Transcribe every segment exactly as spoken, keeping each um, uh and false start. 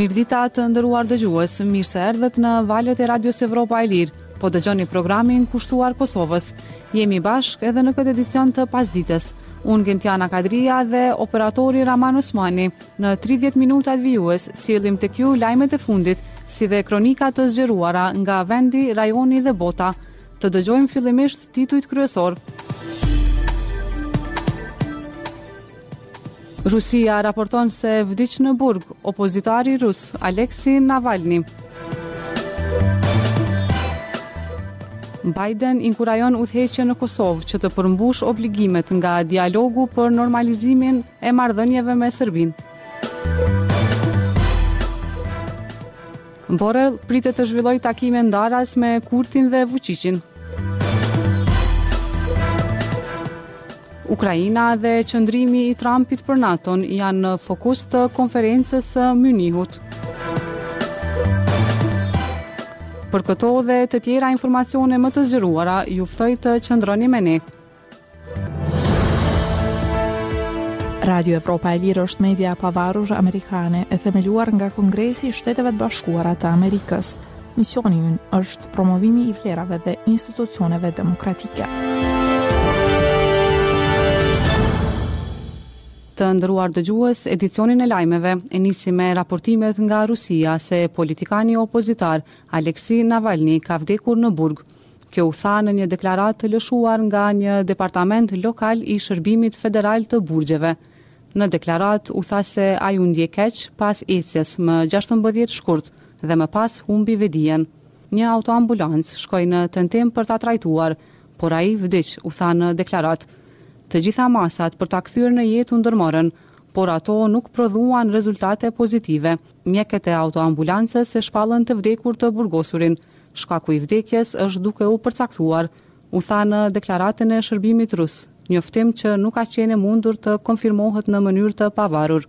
Mirëdita të nderuar dëgjues, mirë se erdhët në valët e Radios Evropa e Lirë. Po dëgjoni programin kushtuar Kosovës. Jemi bashkë edhe në këtë edicion të pasdites. Unë Gentiana Kadria dhe operatori Raman Osmani. Në tridhjetë minutat vijues sjellim tek ju lajmet e fundit, si dhe kronika të zgjeruara nga vendi, rajoni dhe bota. Të dëgjojmë fillimisht titujt kryesor. Rusia raporton se vdiq në burg opozitari rus Aleksej Navalny. Biden inkurajon udhëheqje në Kosovë që të përmbush obligimet nga dialogu për normalizimin e marrëdhënieve me Serbinë. Borrell pritet të zhvillojë takime ndaras me Kurtin dhe Vučićin. Ukraina dhe qëndrimi i Trumpit për NATO-n janë në fokus të konferencës së Munihut. Për këto dhe të tjera informacione më të zgjeruara, ju ftoj të qëndroni me ne. Radio Evropa e Lirë është media pavarur amerikane e themeluar nga Kongresi i Shteteve të Bashkuara të Amerikës. Misioni i ynë është promovimi i vlerave dhe institucioneve demokratike. Të nderuar dëgjues, edicionin e lajmeve e nisi me raportimet nga Rusia se politikani opozitar Aleksej Navalny ka vdekur në burg. Kjo u tha në një deklaratë të lëshuar nga një departament lokal i Shërbimit Federal të Burgjeve. Në deklaratë u tha se ai u ndje keq pas ecjes më gjashtëmbëdhjetë shkurt dhe më pas humbi vedijen. Një autoambulancë shkoi në tentim për ta trajtuar, por ai vdiq, u tha në deklaratë. Të gjitha masat për ta kthyer në jetë u ndërmorën, por ato nuk prodhuan rezultate pozitive. Mjekët e autoambulancës e shpallën të vdekur të burgosurin. Shkaku i vdekjes është duke u përcaktuar, u tha në deklaratën e Shërbimit Rus, njoftim që nuk ka qenë mundur të konfirmohet në mënyrë të pavarur.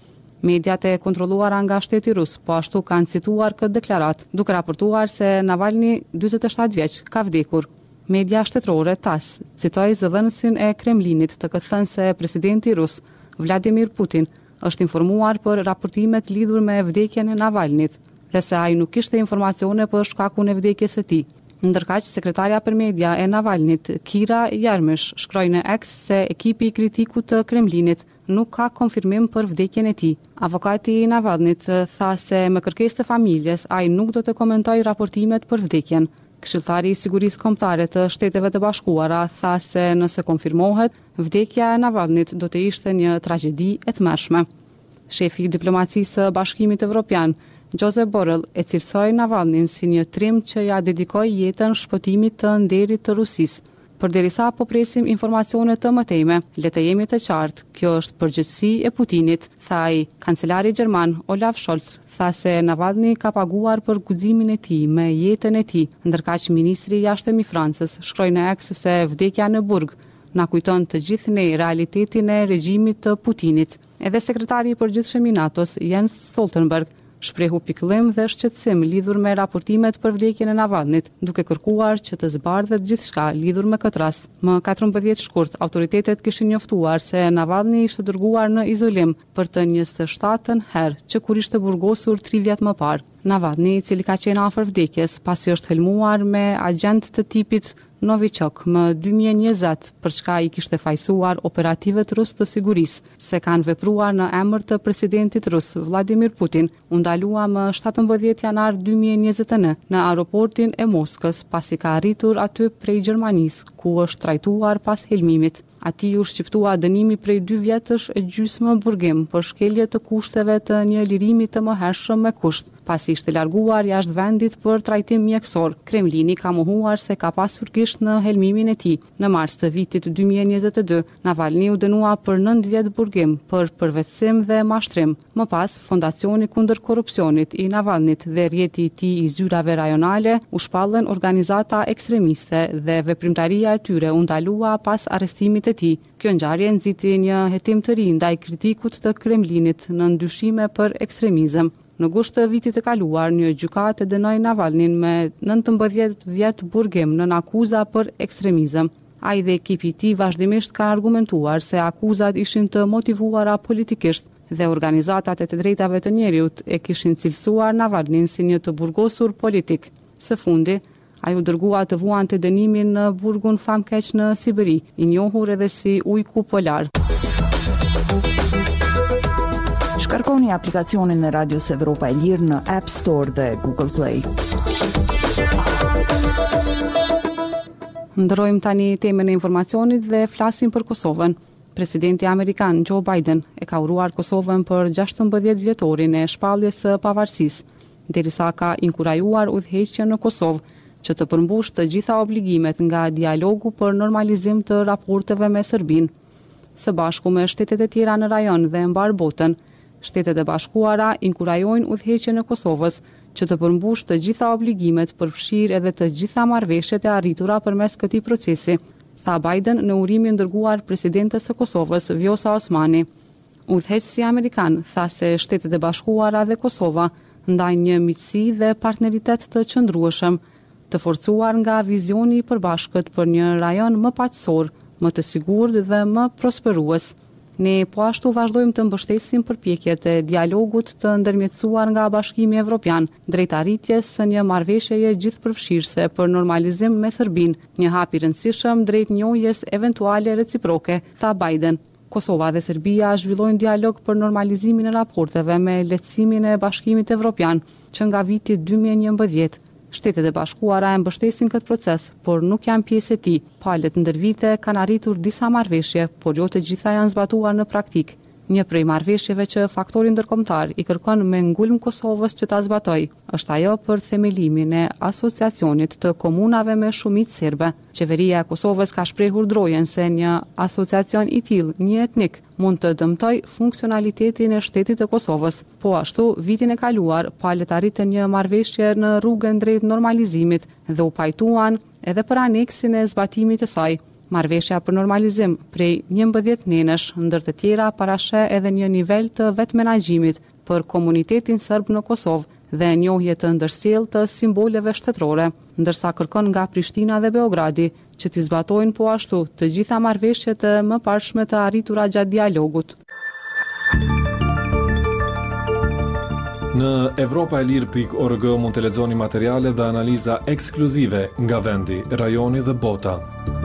Mediat e kontrolluara nga shteti rus po ashtu kanë cituar këtë deklaratë, duke raportuar se Navalny, dyzet e shtatë vjeç, ka vdekur. Media shtetërore TASS citoi zëdhënësin e Kremlinit të këtë thënë se presidenti rus, Vladimir Putin, është informuar për raportimet lidhur me vdekjen e Navalnyt dhe se ai nuk kishte informacione për shkakun e vdekjes së tij. Ndërkaq, sekretarja për media e Navalnyt, Kira Jarmysh, shkroi në X se ekipi i kritikut të Kremlinit nuk ka konfirmim për vdekjen e tij. Avokati i Navalnyt tha se me kërkesë të familjes ai nuk do të komentojë raportimet për vdekjen. Këshilltari i Sigurisë Kombëtare të Shteteve të Bashkuara tha se nëse konfirmohet, vdekja e Navalnyt do të ishte një tragjedi e tmerrshme. Shefi i diplomacisë së Bashkimit Evropian, Josep Borrell, e cilësoi Navalnyn si një trim që ja dedikoi jetën shpëtimit të nderit të Rusisë. Përderisa po presim informacione të mëtejme, le të jemi të qartë, kjo është përgjegjësi e Putinit, tha ai. Kancelari gjerman Olaf Scholz tha se Navalny ka paguar për guximin e tij me jetën e tij, ndërkaq ministri i jashtëm i Francës shkroi në X se vdekja në burg na kujton të gjithë ne realitetin e regjimit të Putinit. Edhe sekretari i përgjithshëm i NATO-s Jens Stoltenberg shprehu pikëllim dhe shqetësim lidhur me raportimet për vdekjen e Navalnyt, duke kërkuar që të zbardhet gjithçka lidhur me këtë rast. Më katërmbëdhjetë shkurt, autoritetet kishin njoftuar se Navalny ishte dërguar në izolim për të njëzet e shtatën herë që kur ishte burgosur tri vjet më parë. Navalny, i cili ka qenë afër vdekjes pasi është helmuar me agent të tipit Novichok më dy mijë e njëzet, për çka i kishte fajsuar operativet rus të sigurisë se kanë vepruar në emër të presidentit rus Vladimir Putin, u ndalua më shtatëmbëdhjetë janar dy mijë e njëzet e një në aeroportin e Moskës, pasi ka arritur aty prej Gjermanisë, ku është trajtuar pas helmimit. Ati u shqiptua dënimi prej dy vjetësh e gjysmë burgim për shkelje të kushteve të një lirimi të mëhershëm me kusht, pasi ishte larguar jashtë vendit për trajtim mjekësor. Kremlini ka mohuar se ka pasur gisht në helmimin e tij. Në mars të vitit dy mijë e njëzet e dy, Navalny u dënua për nëntë vjet burgim për përvetësim dhe mashtrim. Më pas, Fondacioni kundër korrupsionit i Navalnyt dhe rjeti i tij i zyrave rajonale u shpallën organizata ekstremiste dhe veprimtaria e tyre u ndalua pas arrestimit e tij. Kjo ngjarje nxiti një hetim të ri ndaj kritikut të Kremlinit në ndyshime për ekstremizëm. Në gusht të vitit të kaluar, një gjykatë e dënoi Navalnyn me nëntëmbëdhjetë vjet burgim nën akuza për ekstremizëm. Ai dhe ekipi i tij vazhdimisht kanë argumentuar se akuzat ishin të motivuara politikisht, dhe organizatat e të drejtave të njerëzit e kishin cilësuar Navalnin si një të burgosur politik. Së fundi, ai u dërgua të vuante dënimin në burgun famkeq në Siberi, i njohur edhe si ujku polar. Shkarkoni aplikacionin e Radios Evropa e Lirë në App Store dhe Google Play. Ndërrojmë tani temën e informacionit dhe flasim për Kosovën. Presidenti amerikan Joe Biden e ka uruar Kosovën për gjashtëmbëdhjetë vjetorin e shpalljes së pavarësisë, derisa ka inkurajuar udhëheqjen në Kosovë që të përmbush të gjitha obligimet nga dialogu për normalizim të raporteve me Serbinë. Së bashku me shtetet e tjera në rajon dhe mbar botën, Shtetet e Bashkuara inkurajojnë udhëheqjen e Kosovës që të përmbush të gjitha obligimet, përfshirë edhe të gjitha marrëveshjet e arritura përmes këtij procesi, tha Biden në urimin dërguar presidentes së Kosovës Vjosa Osmani. Udhëheqësi amerikan tha se Shtetet e Bashkuara dhe Kosova ndajnë një miqësi dhe partneritet të qëndrueshëm, të forcuar nga vizioni i përbashkët për një rajon më paqësor, më të sigurt dhe më prosperues. Ne po ashtu vazhdojmë të mbështesim përpjekjet e dialogut të ndërmjetësuar nga Bashkimi Evropian drejt arritjes së një marrëveshjeje gjithëpërfshirëse për normalizim me Serbinë, një hap i rëndësishëm drejt njohjes eventuale reciproke, tha Biden. Kosova dhe Serbia zhvillojnë dialog për normalizimin e raporteve me lehtësimin e Bashkimit Evropian, që nga viti dy mijë e njëmbëdhjetë. Shtetet e Bashkuara e mbështesin këtë proces, por nuk janë pjesë e tij. Palët ndër vite kanë arritur disa marrëveshje, por jo të gjitha janë zbatuar në praktik. Një prej marrëveshjeve që faktori ndërkombëtar i kërkon me ngulm Kosovës që ta zbatojë, është ajo për themelimin e asociacionit të komunave me shumicë serbe. Qeveria e Kosovës ka shprehur drojen se një asociacion i tillë, një etnik, mund të dëmtojë funksionalitetin e shtetit të Kosovës. Po ashtu, vitin e kaluar, palët arritën një marrëveshje në rrugën drejt normalizimit dhe u pajtuan edhe për aneksin e zbatimit të saj. Marrëveshja për normalizim prej njëmbëdhjetë nënësh, ndër të tjera parashë edhe një nivel të vetë menaxhimit për komunitetin serb në Kosovë dhe njohje të ndërsjellë të simboleve shtetërore, ndërsa kërkon nga Prishtina dhe Beogradi që t'i zbatojnë po ashtu të gjitha marrëveshjet e mëparshme të arritura gjatë dialogut. Në evropa e lirë pikë org mund të lexoni materiale dhe analiza ekskluzive nga vendi, rajoni dhe bota.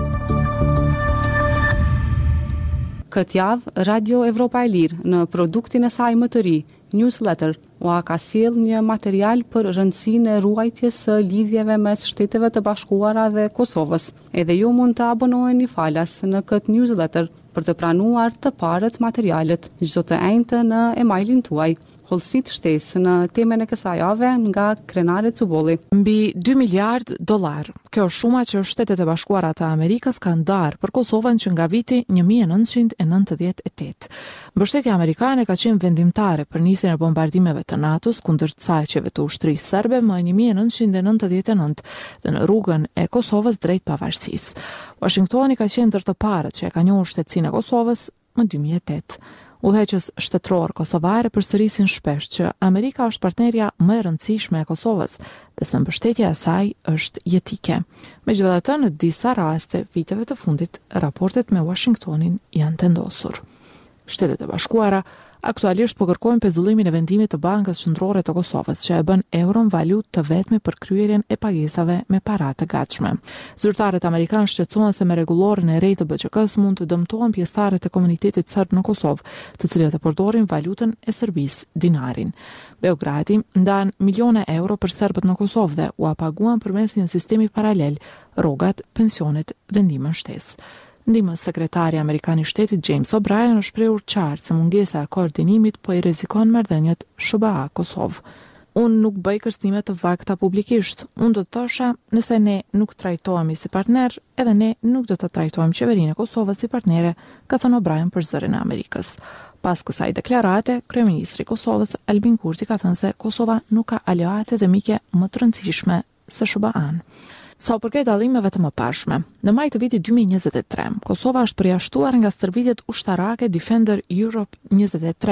Këtë javë, Radio Evropa e Lirë në produktin e saj më të ri, Newsletter, u ka sjell një material për rëndësinë e ruajtjes së lidhjeve mes Shteteve të Bashkuara dhe Kosovës. Edhe ju mund të abonoheni falas në këtë newsletter për të pranuar të parët materialet çdo të enjtë në emailin tuaj. Hollësit shtesë në temën e kësaj jave nga Krenare Cubolli. Mbi dy miliard dollar. Kjo është shuma që Shtetet e Bashkuara të Amerikës kanë darë për Kosovën që nga viti një mijë e nëntëqind e nëntëdhjetë e tetë. Mbështetja amerikane ka qenë vendimtare për nisjen e bombardimeve të NATO-s kundër caqeve të ushtrisë serbe më një mijë e nëntëqind e nëntëdhjetë e nëntë dhe në rrugën e Kosovës drejt pavarësisë. Washingtoni ka qenë ndër të parët që e ka njohur shtetësinë e Kosovës më dy mijë e tetë. Udhëheqës shtetëror kosovare përsërisin shpesh që Amerika është partnerja më e rëndësishme e Kosovës dhe se mbështetja e saj është jetike. Megjithatë, në disa raste viteve të fundit, raportet me Washingtonin janë vendosur. Shtetet e Bashkuara aktualisht po kërkojnë pezullimin e vendimit të Bankës Qendrore të Kosovës, që e bën euron valutë të vetme për kryerjen e pagesave me para të gatshme. Zyrtarët amerikanë shqetësohen se me rregulloren e re të B Q K-s mund të dëmtohen pjesëtarët e komunitetit serb në Kosovë, të cilët e përdorin valutën e Serbisë, dinarin. Beogradi ndan miliona euro për serbët në Kosovë dhe u paguan përmes një sistemi paralel, rrogat, pensionet dhe ndihmën shtesë. Ndihmës sekretari amerikan i shtetit James O'Brien është shprehur qartë se mungesa e koordinimit po i rrezikon marrëdhëniet S B A Kosovë. Unë nuk bëj kërcënime të vakta publikisht. Unë do të thosha, nëse ne nuk trajtohemi si partner, edhe ne nuk do të trajtojmë qeverinë e Kosovës si partnere, ka thënë O'Brien për zërin e Amerikës. Pas kësaj deklarate, kryeministri i Kosovës Albin Kurti ka thënë se Kosova nuk ka aleate dhe miqe më të rëndësishme se S B A-n. Sa u përket dallimeve të mëparshme, në maj të vitit dy mijë e njëzet e tre, Kosova është përjashtuar nga stërvitjet ushtarake Defender Europe njëzet e tre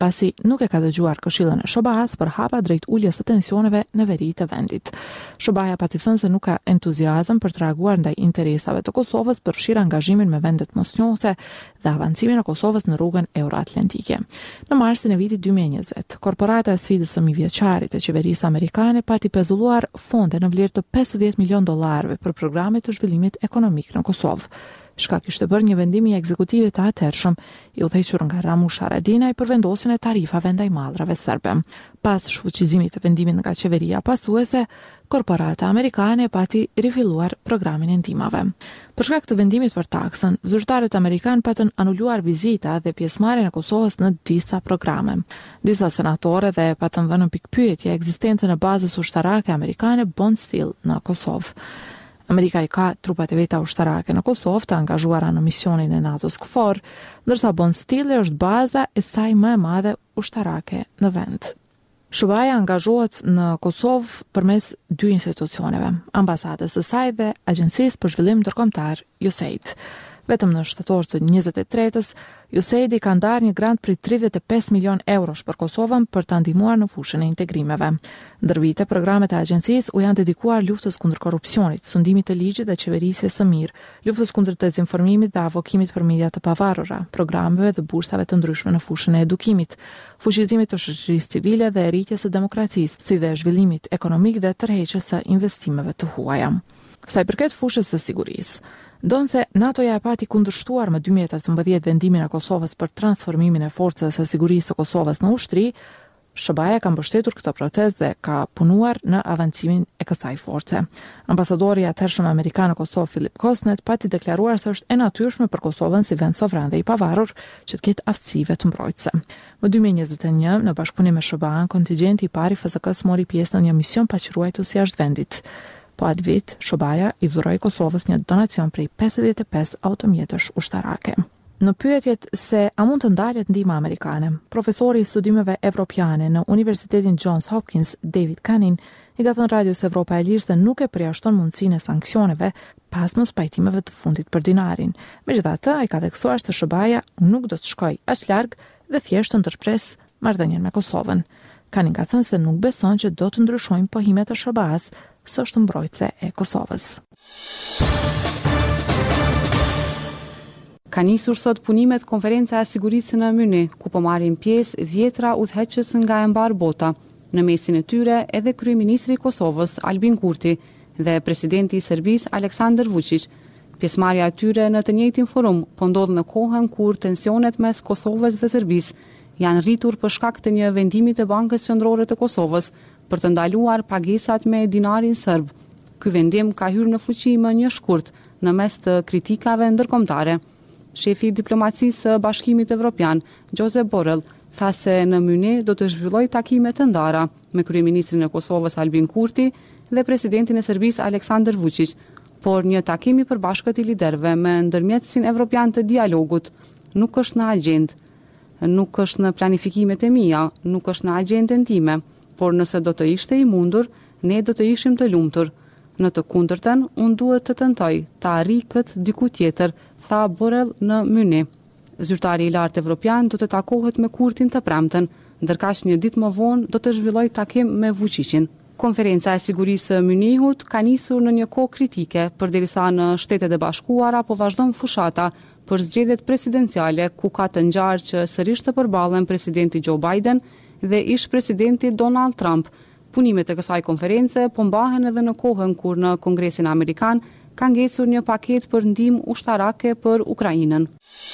pasi nuk e ka dëgjuar këshillën e Shobahas për hapa drejt uljes së tensioneve në veri të vendit. Shobaja pati thënë se nuk ka entuziazëm për të reaguar ndaj interesave të Kosovës për fshirë angazhimin me vendet mosnjohëse dhe avancimin e Kosovës në rrugën euroatlantike. Në marsin e vitit dy mijë e njëzet, korporata e sfidës së mijëvjeçarit e qeverisë amerikane pati pezulluar fonde në vlerë të pesëdhjetë milion dollarëve për programe të zhvillimit ekonomik në Kosovë. Shka kishte bërë një vendim i ekzekutivit të atërshëm i udhëhequr nga Ramush Haradinaj për vendosjen e tarifave ndaj mallrave serbe. Pas shfuqizimit të vendimit nga qeveria pasuese, korporata amerikane pati rifilluar programin e ndihmave. Për shkak të vendimit për taksën, zyrtarët amerikan patën anuluar vizita dhe pjesëmarrjen e Kosovës në disa programe. Disa senatorë dhe patën vënë në pikpyetje ekzistencën e bazës ushtarake amerikane Bond Steel në Kosovë. Amerika i ka trupat e veta ushtarake në Kosovë të angazhuara në misionin e NATO-s KFOR, ndërsa Bond Steel është baza e saj më e madhe ushtarake në vend. Shobaja angazhohet në Kosovë përmes dy institucioneve, ambasadës së saj dhe Agjencisë për Zhvillim Ndërkombëtar U S A I D. Vetëm në shtator të njëzet e tretës, U S A I D ka ndarë një grant prej tridhjetë e pesë milion eurosh për Kosovën për ta ndihmuar në fushën e integrimeve. Ndër vite, programet e agjencisë u janë dedikuar luftës kundër korrupsionit, sundimit të ligjit dhe qeverisjes së mirë, luftës kundër dezinformimit dhe avokimit për media të pavarura, programeve dhe bursave të ndryshme në fushën e edukimit, fuqizimit të shoqërisë civile dhe rritjes së demokracisë, si dhe zhvillimit ekonomik dhe tërheqjes së investimeve të huaja. Sa i përket fushës së sigurisë, ndonse NATO-ja e pati kundërshtuar më dy mijë e tetëmbëdhjetë vendimin e Kosovës për transformimin e forcës së sigurisë së Kosovës në ushtri, Shobaja ka mbështetur këtë protestë dhe ka punuar në avancimin e kësaj force. Ambasadori i atëhershëm amerikan në Kosovë Philip Kosnet pati deklaruar se është e natyrshme për Kosovën si vend sovran dhe i pavarur që të ketë aftësive të mbrojtëse. Më dy mijë e njëzet e një, në bashkëpunim me Shobahan, kontingjenti i parë i F S K-s mori pjesë në një mision paqëruajtës jashtë vendit. Po atë vit, Shobaja i dhuroi Kosovës një donacion prej pesëdhjetë e pesë automjetësh ushtarake. Në pyetjet se a mund të ndalet ndihma amerikane, profesori i studimeve evropiane në Universitetin Johns Hopkins, David Canning, i ka thënë Radios Evropa e Lirë se nuk e përjashton mundësinë e sanksioneve pas mos pajtimeve të fundit për dinarin. Megjithatë, ai ka theksuar se Shobaja nuk do të shkojë aq larg dhe thjesht të ndërpres marrëdhënien me Kosovën. Canning ka thënë se nuk beson që do të ndryshojnë pohimet e Shobahas, së është mbrojtëse e Kosovës. Ka nisur sot punimet konferenca e sigurisë në Munich, ku po marrin pjesë dhjetra udhëheqës nga e mbar bota, në mesin e tyre edhe kryeministri i Kosovës Albin Kurti dhe presidenti i Serbisë Aleksandar Vučić. Pjesëmarrja e tyre në të njëjtin forum po ndodh në kohën kur tensionet mes Kosovës dhe Serbisë janë rritur për shkak të një vendimi të Bankës Qendrore të Kosovës për të ndaluar pagesat me dinarin serb. Ky vendim ka hyrë në fuqi më një shkurt në mes të kritikave ndërkombëtare. Shefi i diplomacisë së Bashkimit Evropian, Josep Borrell, tha se në Munich do të zhvillojë takime të ndara me kryeministrin e Kosovës Albin Kurti dhe presidentin e Serbisë Aleksandar Vučić, por një takim i përbashkët i liderëve me ndërmjetësin evropian të dialogut nuk është në agjendë, nuk është në planifikimet e mia, nuk është në agjendën time, por nëse do të ishte i mundur, ne do të ishim të lumtur. Në të kundërtën, unë duhet të tentoj të arrij këtë diku tjetër, tha Borrell në Munich. Zyrtari i lartë evropian do të takohet me Kurtin të premten, ndërkaq një ditë më vonë do të zhvillojë takim me Vučićin. Konferenca e sigurisë së Munichut ka nisur në një kohë kritike, përderisa në Shtetet e Bashkuara po vazhdon fushata për zgjedhjet presidenciale, ku ka të ngjarë që sërish të përballen presidenti Joe Biden dhe ish presidenti Donald Trump. Punimet e kësaj konference po mbahen edhe në kohën kur në Kongresin Amerikan ka ngecur një paketë për ndihmë ushtarake për Ukrainën.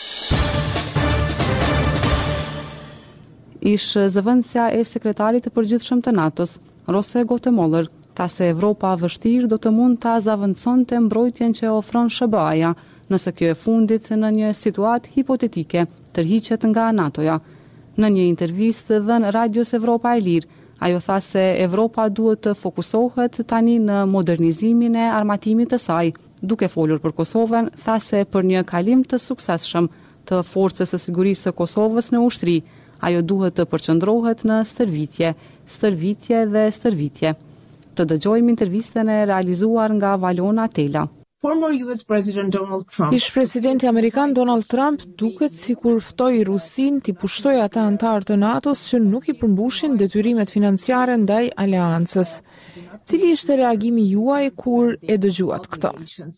Ish zëvendësja e sekretarit të përgjithshëm të NATO-s, Rose Gotemoller, tha se Evropa vështirë do të mund ta zavendësonte mbrojtjen që ofron S B A-ja, nëse kjo e fundit në një situatë hipotetike tërhiqet nga NATO-ja. Në një intervistë dhënë Radios Evropa e Lirë, ajo tha se Evropa duhet të fokusohet tani në modernizimin e armatimit të saj. Duke folur për Kosovën, tha se për një kalim të suksesshëm të forcës së sigurisë së Kosovës në ushtri, ajo duhet të përqendrohet në stërvitje, stërvitje dhe stërvitje. Të dëgjojmë intervistën e realizuar nga Valona Tela. Former U S President Donald Trump. Ish presidenti amerikan Donald Trump duket sikur ftoi Rusin t'i pushtoj ata antarë të NATO-s që nuk i përmbushin detyrimet financiare ndaj aleancës. Cili ishte reagimi juaj kur e dëgjuat këtë?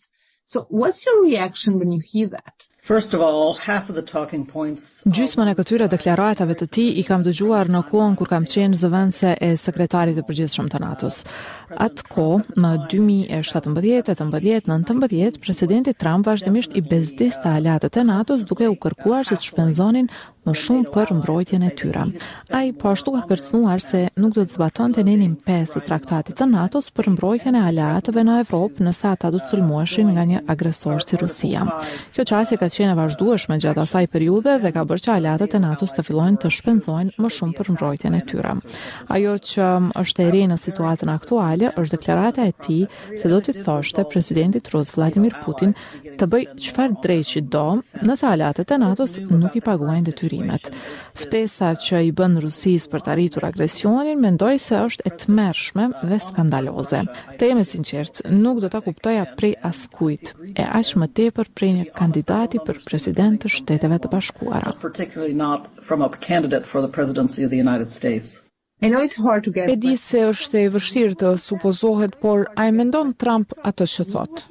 So what's your reaction when you hear that? First of all, half of the talking points. Gjysmën e këtyre deklaratave të tij i kam dëgjuar në kohën kur kam qenë zëvendëse e sekretarit të përgjithshëm të NATO-s. Atë kohë, në dy mijë e shtatëmbëdhjetë, tetëmbëdhjetë, nëntëmbëdhjetë, presidenti Trump vazhdimisht i bezdiste aleatët e NATO-s duke u kërkuar që të shpenzonin më shumë për mbrojtjen e tyre. Ai po ashtu ka kërcënuar se nuk do të zbatonte nenin pesë të traktatit të NATO-s për mbrojtjen e aleatëve në Evropë nëse ata do të sulmueshin nga një agresor si Rusia. Kjo qasje ka qenë e vazhdueshme gjatë asaj periudhe dhe ka bërë që aleatët e NATO-s të fillojnë të shpenzojnë më shumë për mbrojtjen e tyre. Ajo që është e re në situatën aktuale është deklarata e tij se do t'i thoshte presidentit rus Vladimir Putin të bëj çfarë drejtë do nëse aleatët e NATO-s nuk i paguajnë detyrimet. Ftesa që i bën Rusisë për të arritur agresionin mendoj se është e tmerrshme dhe skandaloze. Të jemi sinqert, nuk do ta kuptoja prej askujt, e aq më tepër prej një kandidati për president të Shteteve të Bashkuara. Particularly not from a candidate for the presidency of the United States. I know it's hard to get. E di se është e vështirë të supozohet, por a e mendon Trump atë që thot?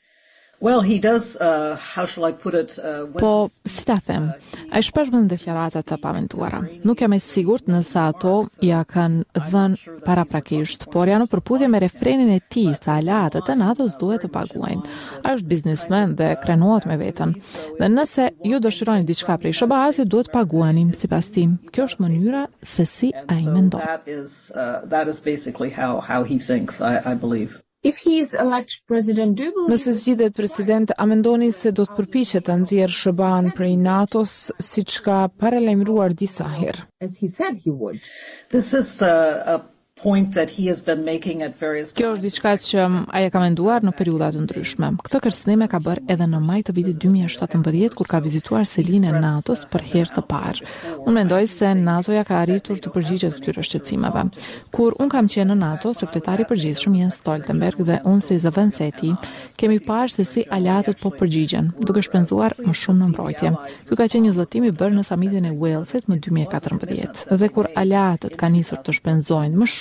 Well, he does, uh, how shall I put it? Uh, when... Po, si ta them, ai shpesh bën deklarata të paventuara. Nuk jam e sigurt nëse ato ja kanë dhënë paraprakisht, por janë në përputhje me refrenin e tij se aleatët e NATO-s duhet të paguajnë. Ai është biznesmen dhe krenohet me veten. Dhe nëse ju dëshironi diçka prej S B A-s, ju duhet paguani sipas tim. Kjo është mënyra se si ai mendon. That is, uh, that is basically how, how he thinks, I, I believe. If he is elected president, do you believe... Nëse zgjidhet president, a mendoni se do të përpiqet ta nxjerrë S B A-n prej NATO-s siç ka paralajmëruar disa herë? As he said he would. This is a, a point that he has been making at various Kjo është diçka që ai e ka menduar në periudha të ndryshme. Këtë kërcënim e ka bërë edhe në maj të vitit dy mijë e shtatëmbëdhjetë kur ka vizituar selinë e NATO-s për herë të parë. Unë mendoj se NATO-ja ka arritur të përgjigjet këtyre shqetësimeve. Kur unë kam qenë në NATO, sekretari i përgjithshëm Jens Stoltenberg dhe unë si zëvendëse e tij, kemi parë se si aleatët po përgjigjen, duke shpenzuar më shumë në mbrojtje. Ky ka qenë një zotim i bërë në samitin e Walesit më dy mijë e katërmbëdhjetë. Dhe kur aleatët kanë nisur të shpenzojnë më shumë,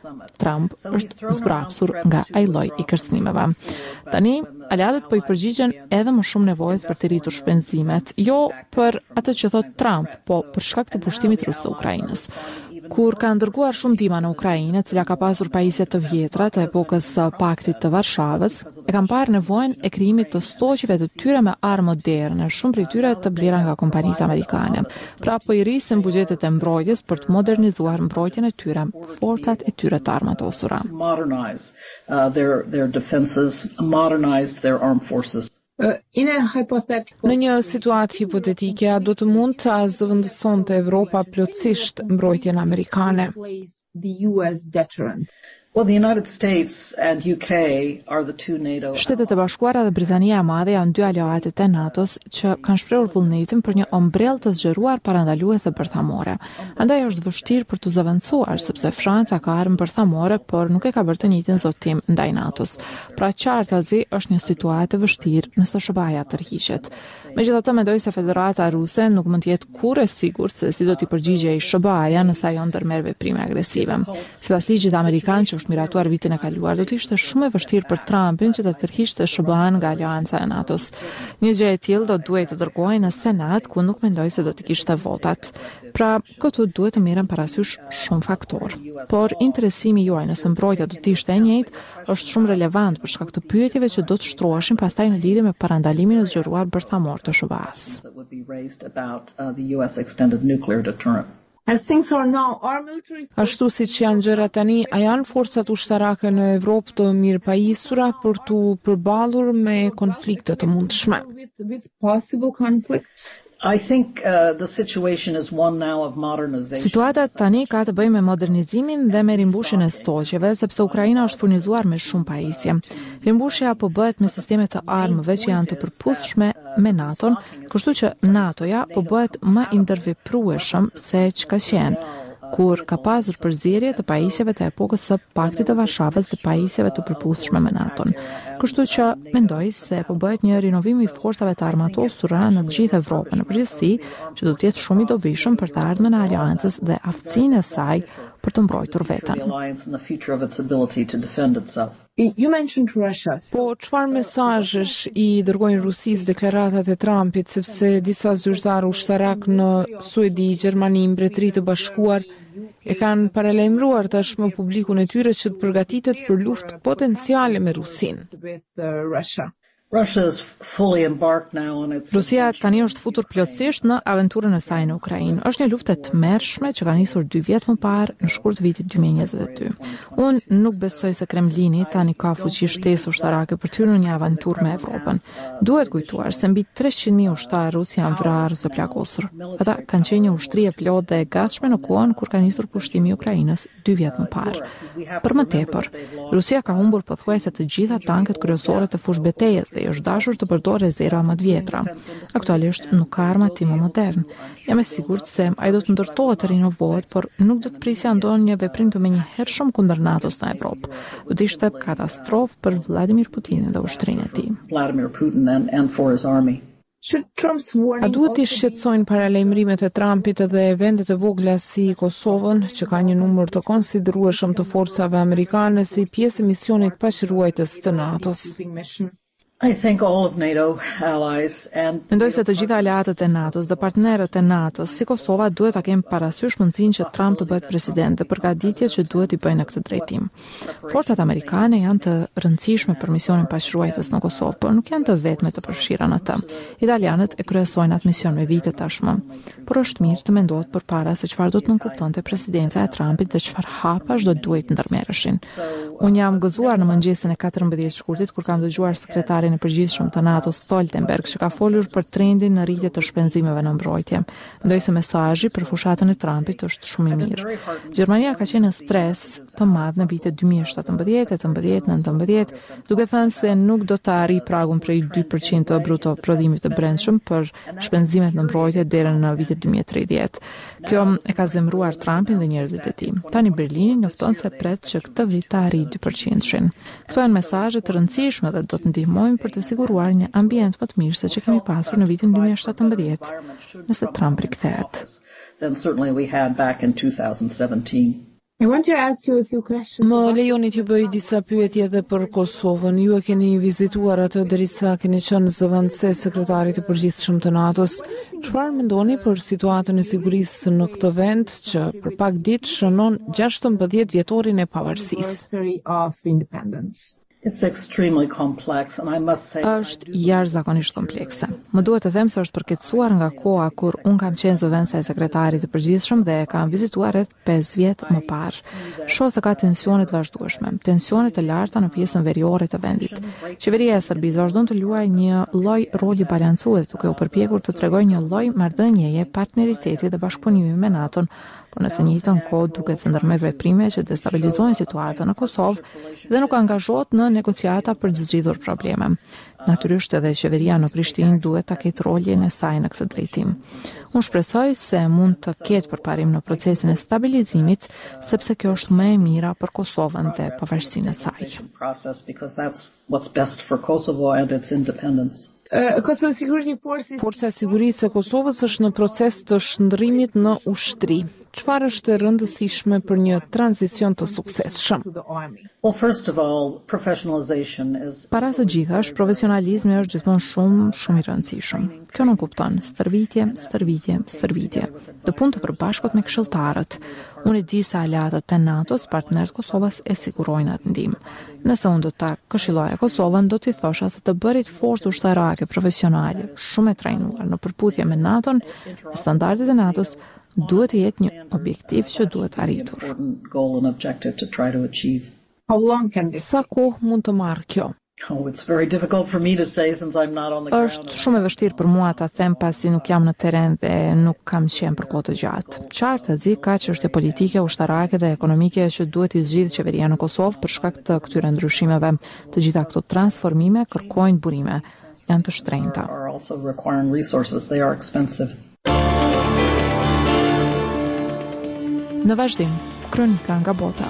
Trump është zbrapsur nga ai lloj i kërcënimeve. Tani, aleatët po i përgjigjen edhe më shumë nevojës për të rritur shpenzimet, jo për atë që thot Trump, po për shkak të pushtimit rus të Ukrainës. Kur ka ndërguar shumë ndihma në Ukrainë, e cila ka pasur pajisje të vjetra të epokës së Paktit të Varshavës, e kanë parë nevojën e krijimit të stoqeve të tyre me armë moderne, shumë prej tyre të blera nga kompanitë amerikane. Pra po i rrisin buxhetet e mbrojtjes për të modernizuar mbrojtjen e tyre, forcat e tyre të armatosura. Modernize uh, their their defenses, modernize their armed forces. Uh, in a hypothetical... Në një situatë hipotetike, a do të mund të zëvendësonte Evropa plotësisht mbrojtjen amerikane? The U S deterrent. Well, the United States and U K are the two NATO. Shtetet e Bashkuara dhe Britania e Madhe janë dy aleatët e NATO-s që kanë shprehur vullnetin për një ombrell të zgjeruar parandaluese bërthamore. Andaj është vështirë për të zëvendësuar sepse Franca ka armë bërthamore, por nuk e ka bërë të njëjtin zotim ndaj NATO-s. Pra qartazi është një situatë e vështirë nëse S B A-ja tërhiqet. Megjithatë, mendoj se Federata Ruse nuk mund të jetë kurrë e sigurt se si do t'i përgjigjej S B A-ja nëse ajo ndërmerr veprime agresive. Sipas ligjit amerikan që është miratuar vitin e kaluar, do të ishte shumë e vështirë për Trumpin që të tërhiqte S B A-n nga aleanca e NATO-s. Një gjë e tillë do duhej të dërgohej në Senat, ku nuk mendoj se do të kishte votat. Pra, këtu duhet të merren parasysh shumë faktorë. Por interesimi juaj nëse mbrojtja do të ishte e njëjtë është shumë relevant për shkak të pyetjeve që do të shtroheshin pastaj në lidhje me parandalimin e zgjeruar bërthamor të S B A-s. As things are now, our military... Ashtu si që janë gjëra tani, a janë forcat ushtarake në Evropë të mirëpajisura për të përballur me konflikte të mundshme? With, with possible conflicts? I think uh, the situation is one now of modernization. Situata tani ka të bëjë me modernizimin dhe me rimbushjen e stoqeve, sepse Ukraina është furnizuar me shumë pajisje. Rimbushja po bëhet me sisteme të armëve që janë të përputhshme me NATO-n, kështu që NATO-ja po bëhet më i ndërveprueshëm se çka qenë. kur ka pasur përzierje të pajisjeve të epokës së Paktit të Varshavës dhe pajisjeve të përputhshme me NATO-n. Kështu që mendoj se po bëhet një rinovim i forcave të armatosura në të gjithë Evropën, në përgjithësi, që do të jetë shumë i dobishëm për të ardhmen e aleancës dhe aftësinë e saj për të mbrojtur veten. You mentioned Russia. Po, çfarë mesazhesh i dërgojnë Rusisë deklaratat e Trumpit, sepse disa zyrtarë ushtarak në Suedi, Gjermani, Mbretërinë e Bashkuar e kanë paralajmëruar tashmë publikun e tyre që të përgatitet për luftë potenciale me Rusinë. Rusia tani është futur plotësisht në aventurën e saj në Ukrainë. Është një luftë e tmerrshme që ka nisur dy vjet më parë në shkurt vitit dy mijë e njëzet e dy. Unë nuk besoj se Kremlini tani ka fuqi shtesë ushtarake për të hyrë në një aventurë me Evropën. Duhet kujtuar se mbi treqind mijë ushtarë rus janë vrarë ose plagosur. Ata kanë qenë një ushtri e plotë dhe e gatshme në kohën kur ka nisur pushtimi i Ukrainës dy vjet më parë. Për më tepër, Rusia ka humbur pothuajse të gjitha tanket kryesore të fushë betejës dhe është dashur të përdorë zera më të vjetra. Aktualisht nuk ka arma timo modern. Jam e sigurt se ai do të ndërtohet të rinovohet, por nuk do të prisja ndonjë veprim të menjëhershëm kundër NATO-s në Evropë. Do të ishte katastrofë për Vladimir Putinin dhe ushtrinë e tij. Vladimir Putin and, and for his army. A duhet të shqetësojnë paralajmërimet e Trumpit edhe vendet e vogla si Kosovën, që ka një numër të konsiderueshëm të forcave amerikane si pjesë e misionit paqëruajtës të NATO-s? I think all of NATO allies and Mendoj se të gjitha aleatët e NATO-s dhe partnerët e NATO-s si Kosova duhet ta kenë parasysh mundësinë që Trump të bëhet president dhe përgatitjet që duhet i bëjnë në këtë drejtim. Forcat amerikane janë të rëndësishme për misionin paqëruajtës në Kosovë, por nuk janë të vetme të përfshira në të. Italianët e kryesojnë atë mision me vite tashmë. Por është mirë të mendohet përpara se çfarë do të nënkuptonte presidenca e Trumpit dhe çfarë hapash do duhet ndërmerreshin. Unë jam gëzuar në mëngjesin e katërmbëdhjetë shkurtit kur kam dëgjuar sekretarin e përgjithshëm të NATO Stoltenberg që ka folur për trendin në rritje të shpenzimeve në mbrojtje. Mendoj se mesazhi për fushatën e Trumpit është shumë i mirë. Gjermania ka qenë në stres të madh në vitet dy mijë e shtatëmbëdhjetë, tetëmbëdhjetë, nëntëmbëdhjetë, duke thënë se nuk do të arrijë pragun prej dy përqind të bruto prodhimit të brendshëm për shpenzimet në mbrojtje deri në vitin dy mijë e tridhjetë. Kjo e ka zemruar Trumpin dhe njerëzit e tij. Tani Berlini njofton se pret që këtë vit të arrijë dy përqind. Këto janë mesazhe të rëndësishme dhe do të ndihmojnë për të siguruar një ambient më të mirë se që kemi pasur në vitin dy mijë e shtatëmbëdhjetë, nëse Trump rikthehet. than certainly we had back in two thousand seventeen. I want to ask you a few questions. Më lejoni t'ju bëj disa pyetje edhe për Kosovën. Ju e keni vizituar atë derisa keni qenë zëvendëse sekretarit të përgjithshëm të NATO-s. Çfarë mendoni për situatën e sigurisë në këtë vend që për pak ditë shënon gjashtëmbëdhjetë vjetorin e pavarësisë? Anniversary of independence. It's extremely complex and I must say Është jashtëzakonisht komplekse. Më duhet të them se është përkeqësuar nga koha kur un kam qenë zëvendëse e sekretarit të përgjithshëm dhe e kam vizituar rreth pesë vjet më parë. Shoh se ka tensione të vazhdueshme, tensione të larta në pjesën veriore të vendit. Qeveria e Serbisë vazhdon të luajë një lloj roli balancues, duke u përpjekur të tregojë një lloj marrëdhënieje, partneriteti dhe bashkëpunimi me NATO-n, por në të njëjtën kohë duket se ndërmerr veprime që destabilizojnë situatën në Kosovë dhe nuk angazhohet në negociata për të zgjidhur probleme. Natyrisht edhe qeveria në Prishtinë duhet ta ketë rolin e saj në këtë drejtim. Unë shpresoj se mund të ketë përparim në procesin e stabilizimit, sepse kjo është më e mira për Kosovën dhe pavarësinë e saj. process because that's what's best for Kosovo and its independence. Uh, Kosovo Security Forces. Forca e Sigurisë e Kosovës është në proces të shndërrimit në ushtri. Çfarë është e rëndësishme për një tranzicion të suksesshëm? To the army. Well, first of all, professionalization is Para së gjithash, profesionalizmi është gjithmonë shumë, shumë i rëndësishëm. Kjo nuk kupton stërvitje, stërvitje, stërvitje. Të punë të përbashkët me këshilltarët. Unë e di se aleatët e NATO-s, partnerët Kosovës e sigurojnë atë ndihmë. Nëse unë do ta këshilloja Kosovën, do t'i thosha se të bërit forcë ushtarake profesionale, shumë e trajnuar në përputhje me NATO-n, me standardet e NATO-s, duhet të jetë një objektiv që duhet arritur. important goal and objective to try to achieve. How long can this? Sa kohë mund të marrë kjo? Oh, it's very difficult for me to say since I'm not on the ground. Është shumë e vështirë për mua ta them pasi nuk jam në terren dhe nuk kam qenë për kohë të gjatë. Qartë e zi ka çështje politike, ushtarake dhe ekonomike që duhet i zgjidhë qeveria në Kosovë për shkak të këtyre ndryshimeve. Të gjitha këto transformime kërkojnë burime, janë të shtrenjta. Are also requiring resources. They are expensive. Në vazhdim, kronika nga bota.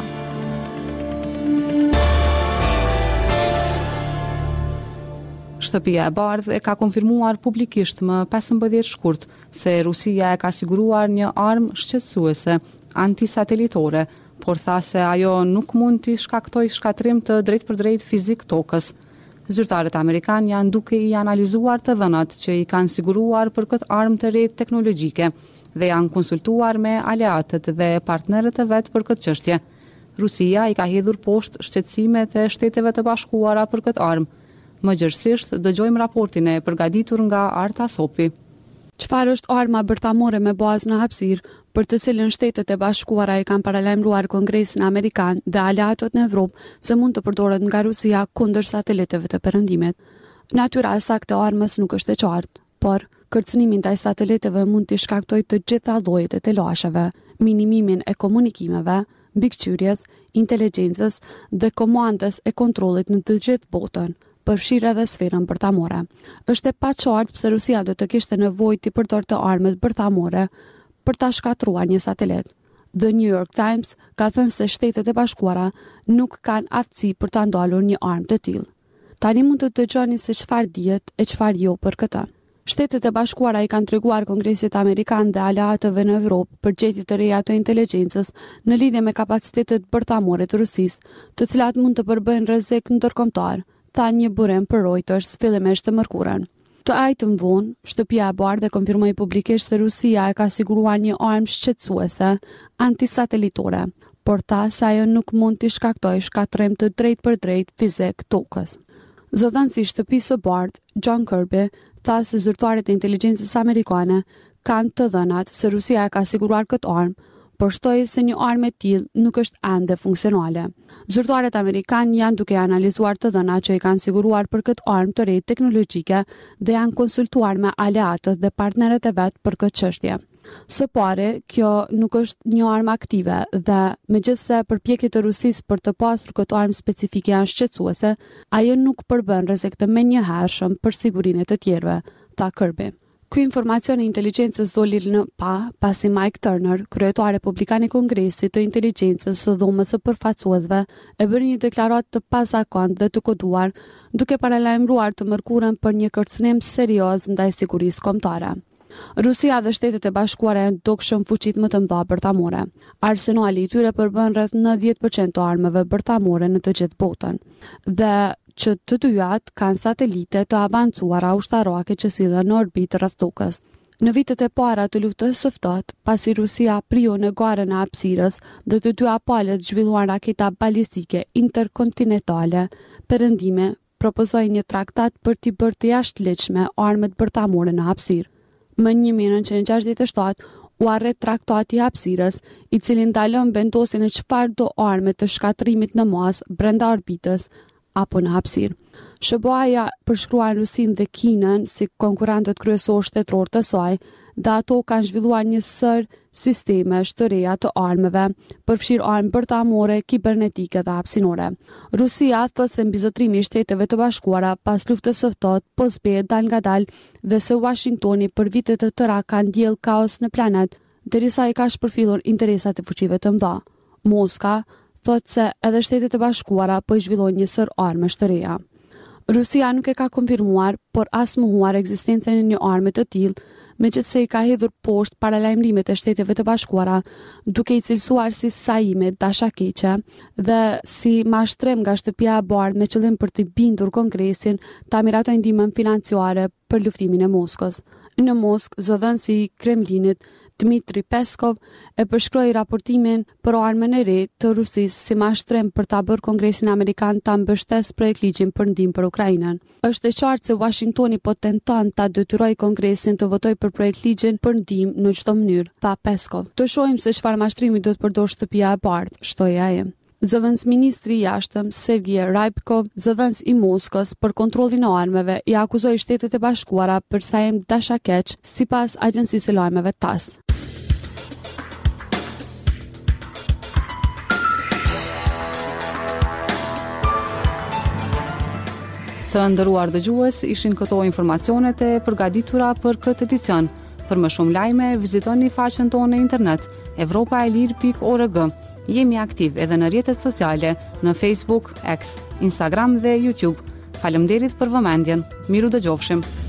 Shtëpia e Bardhë e ka konfirmuar publikisht më pesëmbëdhjetë shkurt se Rusia e ka siguruar një armë shqetësuese antisatelitore, por tha se ajo nuk mund t'i shkaktoj shkatrim të drejt për drejt fizik tokës. Zyrtarët amerikanë janë duke i analizuar të dhënat që i kanë siguruar për këtë armë të re teknologjike dhe janë konsultuar me aleatët dhe partnerët e vet për këtë çështje. Rusia i ka hedhur poshtë shqetësimet e Shteteve të Bashkuara për këtë armë. Mëgjërësisht dëgjojmë raportin e përgatitur nga Arta Sopi. Çfarë është arma bërthamore me bazë në hapësirë, për të cilën Shtetet e Bashkuara i kanë paralajmëruar Kongresin Amerikan dhe aleatët në Evropë se mund të përdoret nga Rusia kundër sateliteve të perëndimit. Natyra e saktë e armës nuk është e qartë, por kërcënimi ndaj sateliteve mund të shkaktojë të gjitha llojet e telashave, minimimin e komunikimeve, mbikëqyrjes, inteligjencës dhe komandës e kontrollit në të gjithë botën, përfshirë edhe sferën bërthamore. Është e paqartë pse Rusia do të kishte nevojë të përdorte armët bërthamore për ta shkatruar një satelit. The New York Times ka thënë se Shtetet e Bashkuara nuk kanë aftësi për ta ndalur një armë të tillë. Tani mund të dëgjoni se çfarë dihet e çfarë jo për këtë. Shtetet e Bashkuara i kanë treguar Kongresit Amerikan dhe aleatëve në Evropë për gjetje të reja të inteligjencës në lidhje me kapacitetet bërthamore të Rusisë, të cilat mund të përbëjnë rrezik ndërkombëtar, tha një burim për Reuters fillimisht të mërkurën. Të ajtën vonë, Shtëpia e Bardhë konfirmoi publikisht se Rusia e ka siguruar një armë shqetësuese antisatelitore, por tha se ajo nuk mund të shkaktojë shkatrim të drejt për drejt fizik tokës. Zëdhënësi i Shtëpisë së Bardhë, John Kirby, tha se zyrtarët e inteligjencës amerikane kanë të dhënat se Rusia e ka siguruar këtë armë, por shtoi se një armë e tillë nuk është ende funksionale. Zyrtarët amerikanë janë duke analizuar të dhënat që i kanë siguruar për këtë armë të re teknologjike dhe janë konsultuar me aleatët dhe partnerët e vet për këtë çështje. Së pari, kjo nuk është një armë aktive dhe megjithse përpjekjet e Rusisë për të pasur këtë armë specifike janë shqetësuese, ajo nuk përbën rrezik të menjëhershëm për sigurinë e të tjerëve, tha Kirby. Ky informacion e inteligjencës doli në pa pasi Mike Turner, kryetari republikan i Kongresit të inteligjencës së dhomës së përfaqësuesve, e bëri një deklaratë të pazakontë dhe të koduar, duke paralajmëruar të mërkurën për një kërcënim serioz ndaj sigurisë kombëtare. Rusia dhe Shtetet e Bashkuara janë dukshëm fuqitë më të mëdha bërthamore. Arsenali i tyre përbën rreth nëntëdhjetë përqind të armëve bërthamore në të gjithë botën. Dhe që të dyat kanë satelite të avancuara ushtarake që sillen në orbitë rreth tokës. Në vitet e para të luftës së ftohtë, pasi Rusia priu në garën e hapësirës dhe të dy palët zhvilluan raketa balistike interkontinentale, Perëndimi propozoi një traktat për t'i bërë të jashtëligjshme armët bërthamore në hapësirë. Më një mijë e nëntëqind e gjashtëdhjetë e shtatë u arret traktati i hapësirës, i cili ndalon vendosjen e çfarëdo arme të shkatrimit në masë brenda orbitës apo në hapësirë. S B A-ja përshkruan Rusinë dhe Kinën si konkurrentët kryesorë shtetëror të saj, dhe ato kanë zhvilluar një sër sistemesh të reja të armëve, përfshirë armë bërthamore, kibernetike dhe hapësinore. Rusia thotë se mbizotrimi i Shteteve të Bashkuara pas luftës së ftohtë po zbehet dal ngadal dhe se Washingtoni për vite të tëra ka ndjell kaos në planet, derisa i ka shpërfillur interesat e fuqive të mëdha. Moska thotë se edhe Shtetet e Bashkuara po i zhvillojnë një sër armësh të reja. Rusia nuk e ka konfirmuar, por as mohuar ekzistencën e një arme të tillë, megjithse i ka hedhur poshtë paralajmërimet e Shteteve të Bashkuara, duke i cilësuar si sajime dashakeqe dhe si mashtrim nga Shtëpia e Bardhë me qëllim për të bindur Kongresin ta miratojë ndihmën financiare për luftimin e Moskës. Në Moskë, zëdhënësi i Kremlinit Dmitri Peskov e përshkroi raportimin për armën e re të Rusisë si mashtrim për ta bërë Kongresin Amerikan ta mbështesë projektligjin për ndihmë për Ukrainën. Është e qartë se Washingtoni po tenton ta detyrojë Kongresin të votojë për projektligjin për ndihmë në çdo mënyrë, tha Peskov. Të shohim se çfarë mashtrimi do të përdorë Shtëpia e Bardhë, shtoi ai. Zëvendës ministri i jashtëm Sergej Rybkov, zëvendës i Moskës për kontrollin e armëve, i akuzoi Shtetet e Bashkuara për sajm dashakeq, sipas agjencisë së lajmeve TASS. Të nderuar dëgjues, ishin këto informacionet e përgatitura për këtë edicion. Për më shumë lajme, vizitoni faqen tonë në internet evropaelir pikë org. Jemi aktiv edhe në rrjetet sociale në Facebook, X, Instagram dhe YouTube. Faleminderit për vëmendjen. Miru dëgjofshim.